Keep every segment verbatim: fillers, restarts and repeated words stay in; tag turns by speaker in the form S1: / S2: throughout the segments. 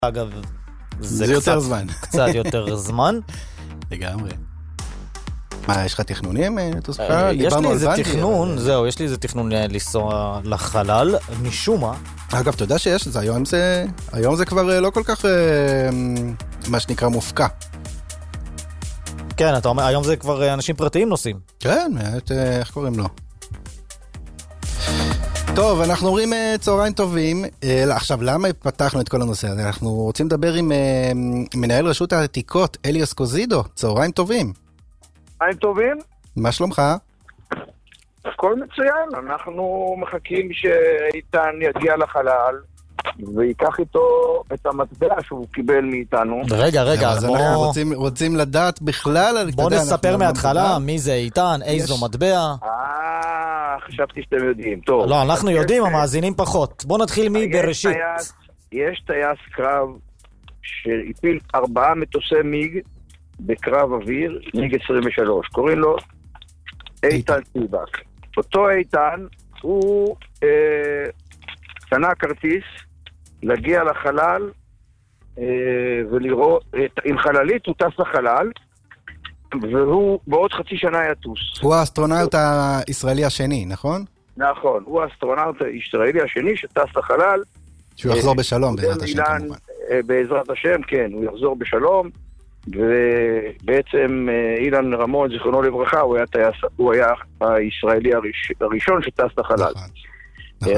S1: אגב,
S2: זה, זה יותר זמן.
S1: קצת יותר זמן.
S2: לגמרי. מה, יש לך תכנונים?
S1: יש לי איזה תכנון, זהו, יש לי איזה תכנון לנסוע לחלל, משום מה.
S2: אגב, אתה יודע שיש את זה, היום זה, היום זה כבר לא כל כך, מה שנקרא, מופקע.
S1: כן, אתה אומר, היום זה כבר אנשים פרטיים נוסעים.
S2: כן, איך קוראים לו? טוב, אנחנו אומרים צהריים טובים. עכשיו, למה פתחנו את כל הנושא הזה? אנחנו רוצים לדבר עם מנהל רשות העתיקות, אלי אסקוזידו. צהריים טובים.
S3: צהריים טובים.
S2: מה שלומך?
S3: הכל מצוין. אנחנו מחכים שאיתן יגיע לחלל ויקח איתו את המטבע שהוא קיבל מאיתנו.
S1: רגע, רגע,
S2: אז
S1: בוא...
S2: אנחנו רוצים, רוצים לדעת בכלל...
S1: בוא נספר מההתחלה מי זה איתן, איזו מטבע.
S3: אה, חשבתי שאתם יודעים. טוב.
S1: לא, אנחנו יודעים, המאזינים פחות. בוא נתחיל מבראשית.
S3: יש טייס קרב שהפיל ארבעה מטוסי מיג בקרב אוויר, מיג עשרים ושלוש. קוראים לו איתן טיבק. אותו איתן הוא אה, קנה כרטיס להגיע לחלל אה, ולראות, את, עם חללית הוא טס לחלל והוא בעוד חצי שנה יטוס.
S2: הוא האסטרונאוט הישראלי השני, נכון?
S3: נכון, הוא האסטרונאוט הישראלי השני שטס לחלל.
S2: שהוא יחזור בשלום בעזרת השם כמובן.
S3: בעזרת השם, כן, הוא יחזור בשלום. ובעצם אילן רמון, זיכרונו לברכה, הוא היה, טייס, הוא היה הישראלי הראש, הראשון שטס לחלל. נכון, נכון.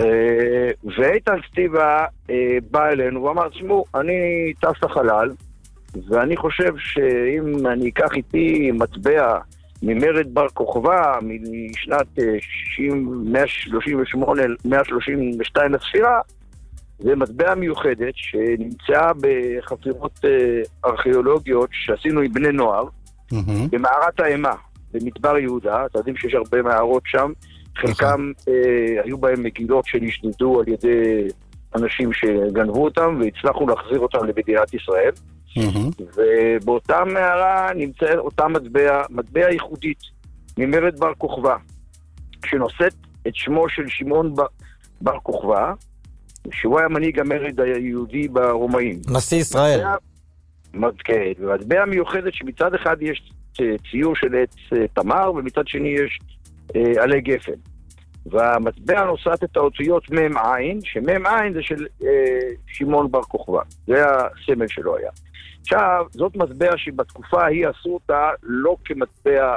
S3: ואיתן סטיבה בא אלינו, הוא אמר, תשמעו, אני טס לחלל, ואני חושב שאם אני אקח איתי מטבע ממרד בר כוכבא, משנת מאה שלושים ושמונה מאה שלושים ושתיים לספירה, זה מטבע מיוחדת שנמצאה בחפירות ארכיאולוגיות שעשינו עם בני נוער, mm-hmm. במערת האימה, במדבר יהודה. אתם יודעים שיש הרבה מערות שם, חלקם mm-hmm. אה, היו בהם מגילות שנשדדו על ידי אנשים שגנבו אותם, והצלחנו להחזיר אותם למדינת ישראל. Mm-hmm. ובאותה מערה נמצא אותה מטבע, מטבע ייחודית, ממרד בר כוכבא, שנושאת את שמו של שמעון בר, בר כוכבא, שהוא היה מנהיג המרד היהודי ברומאים.
S1: נשיא ישראל.
S3: כן, ומטבע מיוחדת שמצד אחד יש ציור של עץ תמר, ומצד שני יש אה, עלי גפן. והמטבע נושאת את האותיות מם עין, שמם עין זה של אה, שמעון בר כוכבא. זה הסמל שלו היה. עכשיו, זאת מטבע שבתקופה ההיא עשו אותה לא כמטבע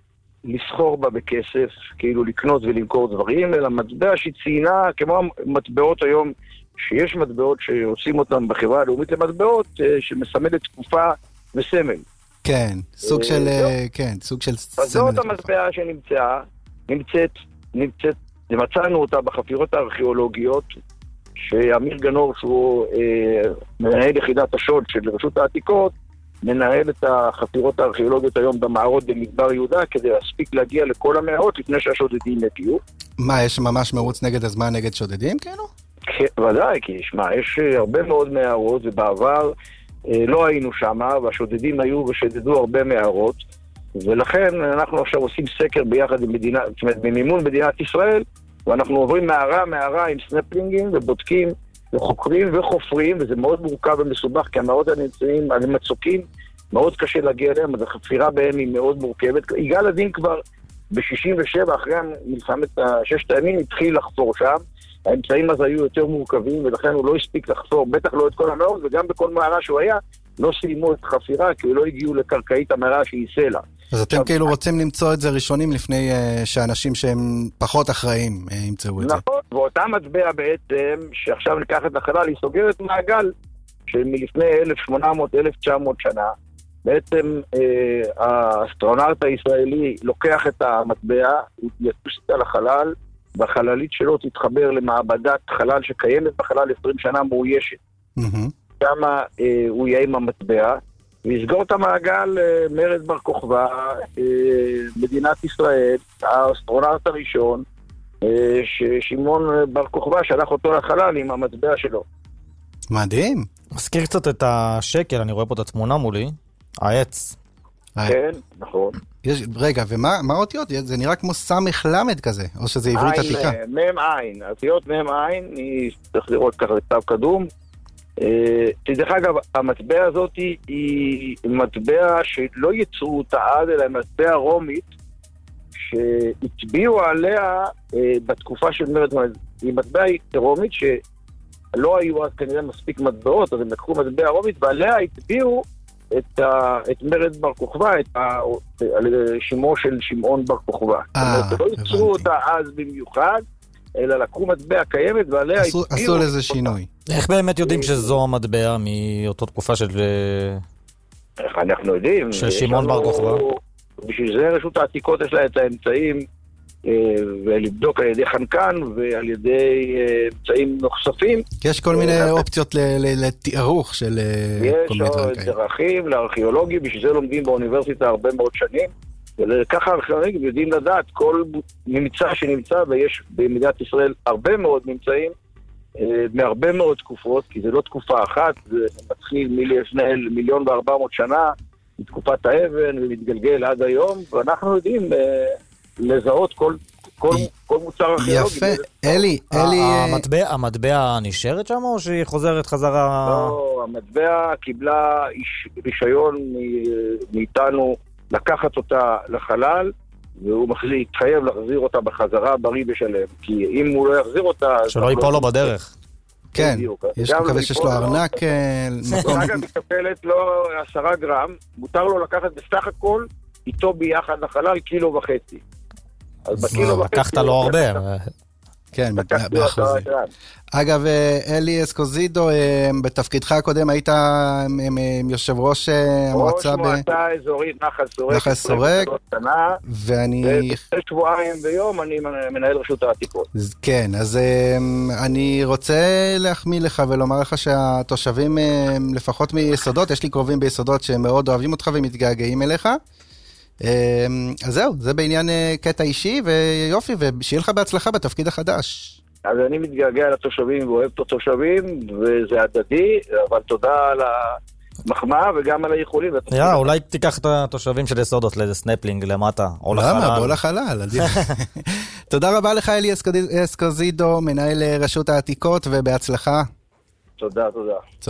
S3: לסחור בה בכסף, כאילו לקנות ולמכור דברים, אלא מטבע שציינה, כמו מטבעות היום, שיש מטבעות שעושים אותם בחברה הלאומית למטבעות, שמסמלת תקופה וסמל.
S2: כן, סוג של, כן, סוג של סמל.
S3: אז זאת המטבע שנמצאה, נמצאת, נמצאת, מצאנו אותה בחפירות הארכיאולוגיות, שאמיר גנור, שהוא אה, מנהל יחידת השוד של רשות העתיקות, מנהל את החפירות הארכיאולוגיות היום במערות במדבר יהודה, כדי להספיק להגיע לכל המערות לפני שהשודדים יגיעו.
S2: מה, יש ממש מרוץ נגד הזמן נגד שודדים כאילו?
S3: כן, ודאי, כי יש, מה, יש הרבה מאוד מערות, ובעבר אה, לא היינו שם, והשודדים היו ושדדו הרבה מערות, ולכן אנחנו עכשיו עושים סקר ביחד עם מדינה, זאת אומרת, במימון מדינת ישראל, ואנחנו עוברים מערה, מערה עם סנפלינגים, ובודקים, וחוקרים וחופרים, וזה מאוד מורכב ומסובך, כי המערות הנמצאים על מצוקים, מאוד קשה להגיע אליהם, אז החפירה בהם היא מאוד מורכבת. יגאל עדין כבר ב-שישים ושבע, אחרי מלחמת הששת הימים, התחיל לחפור שם, האמצעים אז היו יותר מורכבים, ולכן הוא לא הספיק לחפור, בטח לא את כל המערות, וגם בכל מערה שהוא היה, לא סיימו את חפירה, כי לא הגיעו לקרקעית המערה שהיא סלע.
S2: אז אתם כאילו רוצים למצוא את זה ראשונים לפני שאנשים שהם פחות אחראים ימצאו את זה.
S3: נכון, ואותה מטבע בעצם, שעכשיו ניקח את החלל, היא סוגרת מעגל שמלפני אלף שמונה מאות עד אלף תשע מאות שנה, בעצם האסטרונאוט הישראלי לוקח את המטבע, הוא יטוס איתה לחלל, והחללית שלו תתחבר למעבדת חלל שקיימת בחלל עשרים שנה מאוישת. שם הוא יהיה עם המטבע, ויסגור את המעגל מרד בר כוכבא, מדינת ישראל, האסטרונאוט הראשון, ששמעון בר כוכבא שלח אותו לחלל עם המטבע שלו.
S2: מדהים.
S1: מזכיר קצת את השקל, אני רואה פה את התמונה מולי, העץ.
S3: כן, נכון.
S2: יש, רגע, ומה האותיות? זה נראה כמו סמך למד כזה, או שזה עברית עתיקה?
S3: מם עין, האותיות מם עין, צריך לראות ככה לצו קדום, דרך אגב, המטבע הזאת היא מטבע שלא יצרו אותה אז, אלא מטבע רומית, שהטביעו עליה בתקופה של מרד מרד. היא מטבע רומית שלא היו אז כנראה מספיק מטבעות, אז הם לקחו מטבע רומית, ועליה הטביעו את, ה, את מרד בר כוכבא, את ה, על שמו של שמעון בר כוכבא. לא יצרו אותה אז במיוחד, אלא לקחו מטבע קיימת ועליה
S2: עשו, עשו לזה שינוי.
S1: איך באמת יודעים שזו המטבע מאותו תקופה של...
S3: איך אנחנו יודעים?
S1: של שמעון בר כוכבא?
S3: בשביל זה רשות העתיקות יש לה את האמצעים ולבדוק על ידי חנקן ועל ידי אמצעים נוספים.
S2: יש כל מיני אופציות לתיארוך של כל מיני דברים כאלה.
S3: יש דרכים לארכיאולוגים, בשביל זה לומדים באוניברסיטה הרבה מאוד שנים, וככה הארכיאולוגים יודעים לדעת כל נמצא שנמצא, ויש במדינת ישראל הרבה מאוד נמצאים מהרבה מאוד תקופות, כי זה לא תקופה אחת, זה מתחיל מלפני מיליון וארבע מאות שנה, מתקופת האבן ומתגלגל עד היום, ואנחנו יודעים לזהות כל, כל, כל מוצר ארכיאולוגי.
S2: יפה, אלי, אלי...
S1: המטבע, המטבע נשארת שם או שהיא חוזרת חזרה?
S3: לא, המטבע קיבלה רישיון מאיתנו לקחת אותה לחלל, והוא מחליט, התחייב להחזיר אותה בחזרה בריא בשלם, כי אם הוא לא יחזיר אותה...
S1: שלא ייפול לו בדרך.
S2: כן, יש מקווה שיש לו ארנק...
S3: אגב, מתקפלת לו עשרה גרם, מותר לו לקחת בסך הכל איתו ביחד לחלל קילו וחצי.
S1: אז בקילו וחצי... לקחת לו הרבה.
S2: כן, באחוזים. אגב, אלי אסקוזידו, בתפקידך הקודם היית יושב ראש המועצה...
S3: ראש מועצה אזורית נחל סורק.
S2: נחל סורק.
S3: ואני... שבועיים ביום אני מנהל רשות העתיקות.
S2: כן, אז אני רוצה להחמיא לך ולומר לך שהתושבים, לפחות מיסודות, יש לי קרובים ביסודות שמאוד אוהבים אותך ומתגעגעים אליך. אז זהו, זה בעניין קטע אישי, ויופי, ושיהיה לך בהצלחה בתפקיד החדש.
S3: אז אני מתגעגע לתושבים ואוהב את התושבים, וזה הדדי, אבל תודה על המחמאה וגם על האיחולים.
S1: יא, אולי תיקח את התושבים של יסודות לאיזה סנפלינג למטה, או לחלל.
S2: למה? בוא לחלל. תודה רבה לך, אלי אסקוזידו, מנהל רשות העתיקות, ובהצלחה.
S3: תודה, תודה.